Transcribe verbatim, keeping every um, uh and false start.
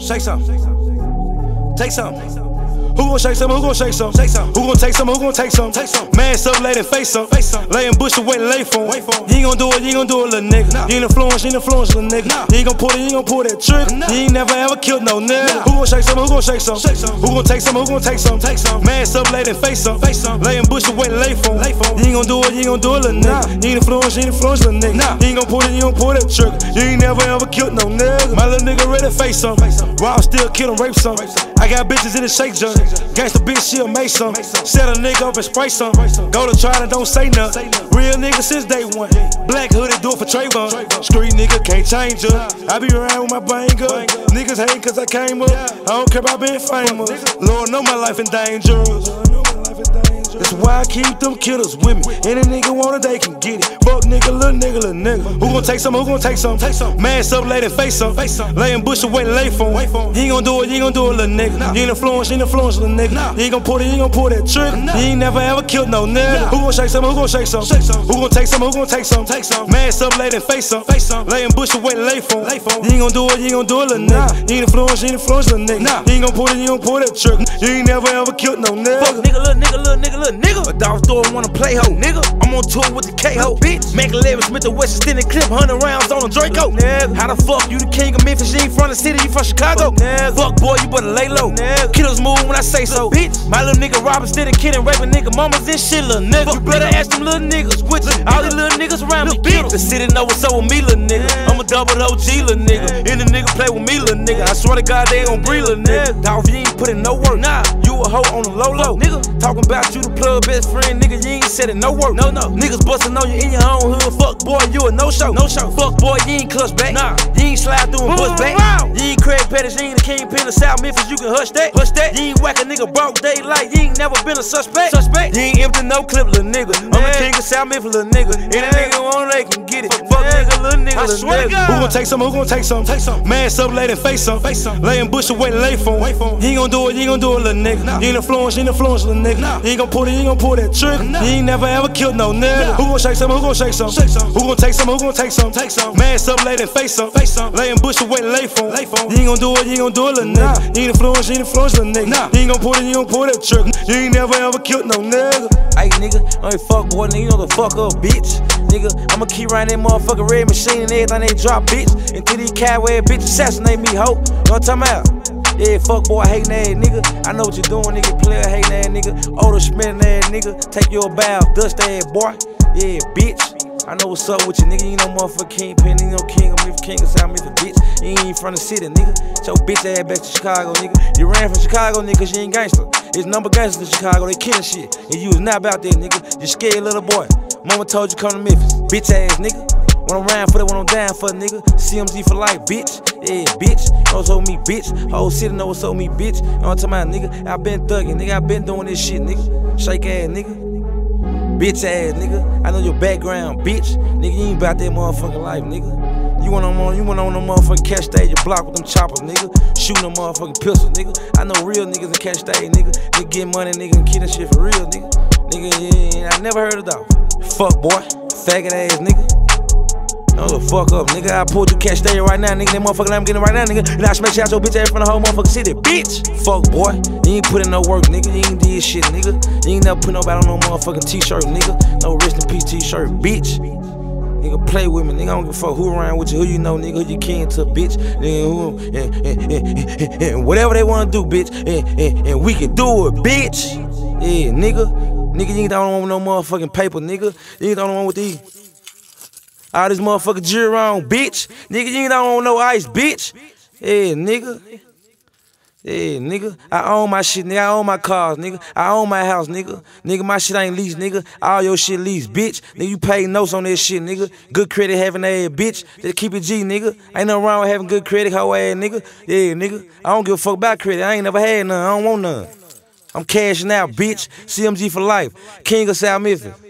Shake some. Take some. Who gon' shake some? Who gon' shake some? Shake some. Who gon' take some? Who gon' take some? Take some. Man, up, lay and face some. Face some. Lay in bush and wait and lay for him. You ain't gon' do it, you ain't gon' do it, little nigga. Nah. You ain't influence, you ain't influence, little nigga. Nah. You ain't gon' pull it, you ain't gon' pull that trick. Nah. You ain't never ever killed no nigga. Nah. Who gon' shake some? Who gon' shake some? Shake some. Who gon' take some? Who gon' take some? Take some. Man, up, lay and face some. Face some. Lay in bush and wait and lay for him. Lay for him. You ain't gon' do it, you ain't gon' do it, little nigga. Nah. You ain't influence, you ain't influence, little nigga. Nah. You ain't gon' pull it, you ain't gon' pull that trick. You ain't never ever killed no nigga. My little nigga ready to face some. Rob still kill him, rape some. I got bitches in the shake jug. Gangsta bitch, she'll make some. Set a nigga up and spray some. Go to try and don't say nothing. Real nigga since day one. Black hoodie do it for Trayvon. Street nigga can't change up. I be around with my banger. Niggas hate cause I came up. I don't care about being famous. Lord know my life in danger. That's why I keep them killers with me. Any nigga want it, they can get it. Fuck nigga, little nigga, little nigga. Who gon' take some? Who gon' take some? Take some. Man, up, lay and face some. Face some. Lay in bush and wait and lay for him. You ain't gon' do it, you ain't gon' do it, little nigga. Nah. You ain't influence, you ain't influence, little nigga. Nah. You ain't gon' pull it, you ain't gon' pull that trick. Nah. You ain't never ever killed no nigga. Nah. Who gon' shake some? Who gon' shake some? Shake some. Who gon' take some? Who gon' take some? Take some. Man, up, lay and face some. Face some. Lay in bush and wait and lay for him. You ain't gon' do it, you ain't gon' do it, little nigga. Nah. You ain't influence, you ain't influence, little nigga. Nah. You ain't gon' pull it, you ain't gon' pull that trick. You ain't never ever killed no nigga. Fuck nigga, little nigga, little nigga, little nigga. A dog store wanna play ho, nigga. I'm on tour with the K-Ho, bitch. Mac eleven Smith the West extended clip, one hundred rounds on a Draco. Nigga. How the fuck you the king of Memphis? You ain't from the city, you from Chicago. Nigga. Fuck boy, you better lay low. Nigga. Killers move when I say so, bitch. My little nigga robbing, stealing, kidding, raping nigga mamas and shit, little nigga. You better ask them little niggas, which all these little niggas around me, bitch. The city know what's up with me, little nigga. I'm a double O G, little nigga. Any nigga play with me, little nigga. I swear to God, they gon' breathe, little nigga. Dog, if you ain't put in no work, nah, you a hoe on the low low, nigga. Talking about you the plug best friend, nigga. You ain't said it no work, no no. Niggas bustin' on you in your own hood. Fuck boy, you a no show, no show. Fuck boy, you ain't clutch back, nah. You ain't slide through and bust back. You ain't Craig Pettis, you ain't the kingpin of South Memphis. You can hush that, hush that. You ain't whack a nigga broke daylight. You ain't never been a suspect, suspect. You ain't empty no clip, little nigga. I'm the king of South Memphis, little nigga. Any nigga want they can get it. Fuck nigga, little nigga, little nigga. Who gon' take some? Who gon' take some? Take some. Man, up, lay and face some. Face some. Lay in bush and wait and lay for him. You ain't gon' do it, you ain't gon' do it, little nigga. Nah. You ain't influence, you ain't influence, little nigga. Nah. You ain't gon' pull it, you ain't gon' pull that trick. Nah. You ain't never ever killed no nigga. Nah. Who gon' shake some? Who gon' shake some? Shake some. Who gon' take some? Who gon' take some? Take some. Man, up, lay and face some. Face some. Lay in bush and wait and lay for him. You ain't gon' do it, you ain't gon' do it, little nigga. Nah. You ain't influence, you ain't influence, little nigga. Nah. You ain't gon' pull it, you ain't gon' pull that trick. You ain't never ever killed no nigga. Hey nigga, I ain't fuck boy, nigga, you know the fuck up, bitch. Nigga, I'ma keep riding that motherfucking red machine and everything they drop, bitch. Until these catway bitch assassinate me, ho. You know what I'm talking about? Yeah, fuck boy, hating ass nigga. I know what you doing, nigga. Player hating ass nigga. Odor smelling ass nigga. Take your bath, dust ass boy. Yeah, bitch. I know what's up with you, nigga. You ain't no motherfucking kingpin, you ain't no king of Memphis, king of South Memphis, bitch. You ain't from the city, nigga. Get your bitch ass back to Chicago, nigga. You ran from Chicago, nigga, cause you ain't gangster. It's number gangsters in Chicago, they killing shit. And you was not about that, nigga. You scared little boy. Mama told you come to Memphis, bitch ass nigga. When I'm riding for that, when I'm down for it, nigga. C M Z for life, bitch. Yeah, bitch. Know what's up with me, bitch. Whole city know what's up with me, bitch. You know what I'm talking about, nigga? I been thugging, nigga. I been doing this shit, nigga. Shake ass, nigga. Bitch ass, nigga. I know your background, bitch. Nigga, you ain't about that motherfucking life, nigga. You went on, you went on the motherfucking catch stage, you block with them choppers, nigga. Shooting them motherfucking pistols, nigga. I know real niggas in catch stage, nigga. Nigga get money, nigga, and killing shit for real, nigga. Nigga, yeah, I never heard of that. Fuck boy, faggot ass, nigga. No the fuck up, nigga. I pulled you catch stage right now, nigga. That motherfucker I'm getting right now, nigga. And I smash out your bitch ass from the whole motherfucking city, bitch. Fuck boy, you ain't put in no work, nigga. You ain't did shit, nigga. You ain't never put nobody on no motherfucking t-shirt, nigga. No rest in peace t-shirt, bitch. Nigga, play with me, nigga. I don't give a fuck who around with you, who you know, nigga, who you kin to, bitch. Nigga, who, and, and, and, and, and whatever they wanna do, bitch. And, and, and we can do it, bitch. Yeah, nigga. Nigga, you ain't the only one with no motherfucking paper, nigga. You ain't the only one with these. All this motherfucking jewelry on, bitch. Nigga, you ain't the only one with no ice, bitch. Yeah, nigga. Yeah, nigga. I own my shit, nigga. I own my cars, nigga. I own my house, nigga. Nigga, my shit ain't leased, nigga. All your shit leased, bitch. Nigga, you pay notes on that shit, nigga. Good credit having that ass, bitch. Just keep it G, nigga. Ain't nothing wrong with having good credit, hoe ass, nigga. Yeah, nigga. I don't give a fuck about credit. I ain't never had none. I don't want none. I'm cashing out, bitch. C M G for life. King of South Memphis.